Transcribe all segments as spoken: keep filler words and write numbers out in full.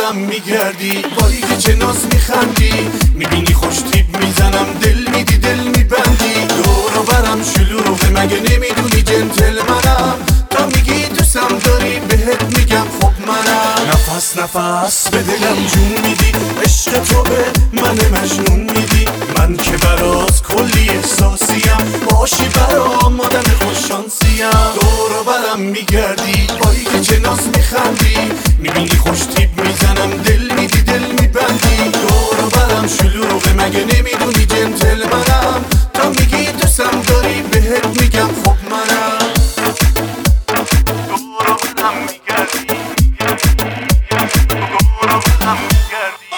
برم میگردی، بایی که چه ناز میخندی، میبینی خوش تیپ میزنم، دل میدی دل میبندی. دور و برم شلوغه مگه نمیدونی جنتلمنم، تا میگی دوستم داری بهت میگم خب منم. نفس نفس به دلم جون میدی، عشق تو به من مجنون میدی، من که براز کلی احساسیم، باشی برام آدم خوششانسیم. دور و برم میگردی، بایی که چه ناز میخندی، میبینی خوش تیپ میزنم، دل میدی دل میبندی. دور و برم شلوغه مگه نمیدونی جنتلمنم، تا میگی دوستم داری بهت میگم خب منم. دور و برم میگردی، دور و برم میگردی.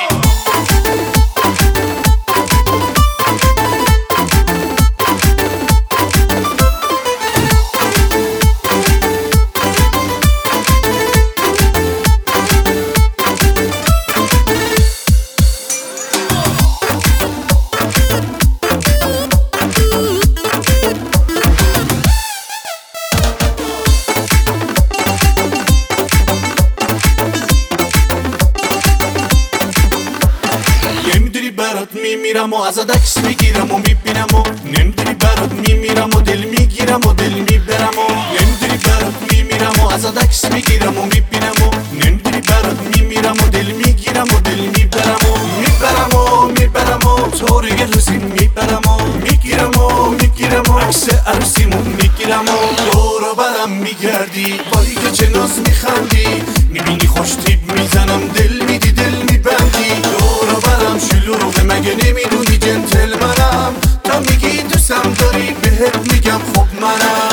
برات میمیرم و ازت عکس میگیرم و میبینم و نمیدونی برات میمیرم و دل میگیرم و دل میبرم و نمیدونی برات میمیرم و ازت عکس میگیرم و میبینم و نمیدونی برات میمیرم و دل میگیرم و دل میبرم و میبرم و میبرم و طوری رسیم میبرم و میگیرم و میگیرم و عکس عروسیمون میگیرم و دور و برم میگردی، بایی که چه ناز میخندی، میبینی خوش تیپ میزنم، دل میدی دل میبندی. دور و برم شلوغه مگه نمیدونی جنتلمنم، تا میگی دوستم داری بهت میگم خب منم.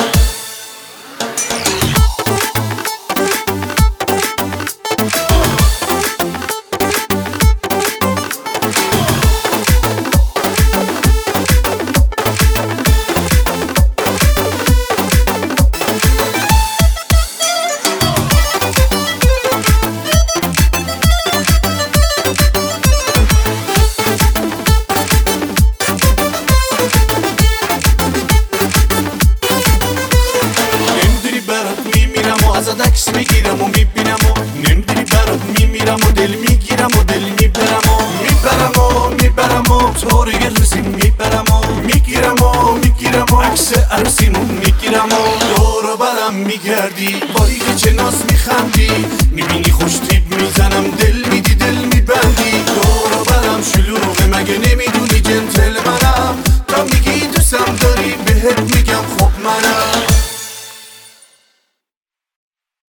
ازت عکس میگیرم و میبینم و نمیدونی برات میمیرم و دل میگیرم و دل میبرم و میبرم و میبرم و طوری رسیم میبرم و میگیرم و میگیرم و عکس عروسیمون میگیرم و دور و برم میگردی، بایی که چه ناز میخندی، میبینی خوش